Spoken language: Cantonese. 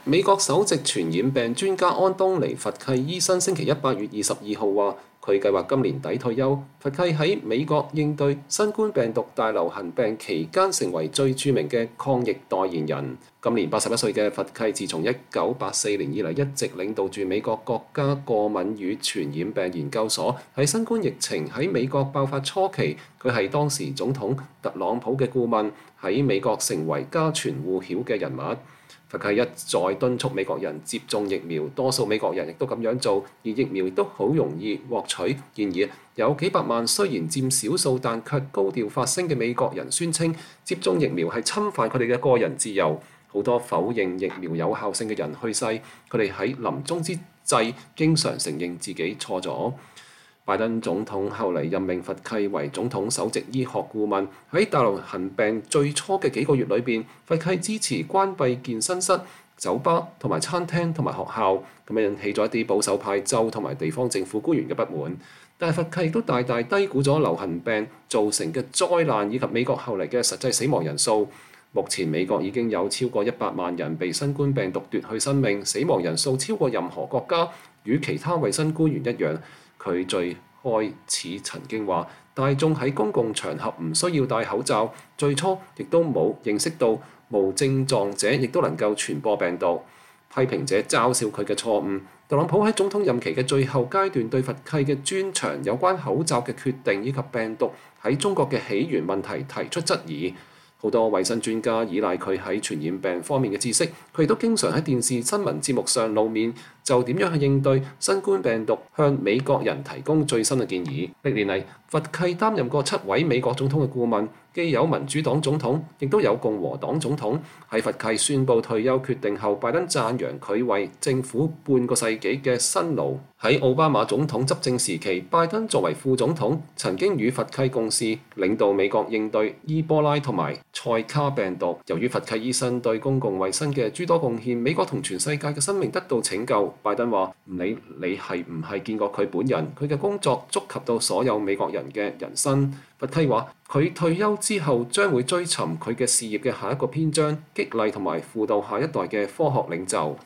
美國首席傳染病專家安東尼·佛契醫生星期一8月22號話，佢計劃今年底退休。佛契喺美國應對新冠病毒大流行病期間成為最著名嘅抗疫代言人。今年81歲嘅佛契，自從1984年以嚟一直領導住美國國家過敏與傳染病研究所。喺新冠疫情喺美國爆發初期，佢係當時總統特朗普嘅顧問，喺美國成為家傳戶曉嘅人物。佛契一再敦促美國人接種疫苗，多數美國人亦都咁樣做，而疫苗亦都好容易獲取。然而有幾百萬雖然佔少數，但卻高調發聲嘅美國人宣稱接種疫苗係侵犯佢哋嘅個人自由。好多否認疫苗有效性嘅人去世，佢哋喺臨終之際經常承認自己錯咗。拜登總統後嚟任命佛契為總統首席醫學顧問。喺大流行病最初嘅幾個月裏邊，佛契支持關閉健身室、酒吧同埋餐廳同埋學校，咁樣引起咗一啲保守派州同埋地方政府官員嘅不滿。但係佛契亦都大大低估咗流行病造成嘅災難以及美國後嚟嘅實際死亡人數。目前美國已經有超過100萬人被新冠病毒奪去生命，死亡人數超過任何國家。與其他衛生官員一樣，佢最開始曾經話大眾喺公共場合唔需要戴口罩，最初亦都冇認識到無症狀者亦都能夠傳播病毒。批評者嘲笑佢嘅錯誤。特朗普喺總統任期嘅最後階段對佛契嘅專長有關口罩嘅決定以及病毒喺中國嘅起源問題提出質疑。好多衛生專家依賴佢喺傳染病方面嘅知識，佢亦都經常喺電視新聞節目上露面，就點樣去應對新冠病毒向美國人提供最新嘅建議。歷年嚟，佛契擔任過7位美國總統嘅顧問，既有民主黨總統，亦都有共和黨總統。喺佛契宣布退休決定後，拜登讚揚佢為政府半個世紀嘅辛勞。喺奧巴馬總統執政時期，拜登作為副總統，曾經與佛契共事，領導美國應對伊波拉同埋塞卡病毒。由於佛契醫生對公共衛生嘅諸多貢獻，美國同全世界嘅生命得到拯救。拜登話：唔理你係唔係見過佢本人，佢嘅工作觸及到所有美國人嘅人生。佛契話：佢退休之後將會追尋佢嘅事業嘅下一個篇章，激勵同埋輔導下一代嘅科學領袖。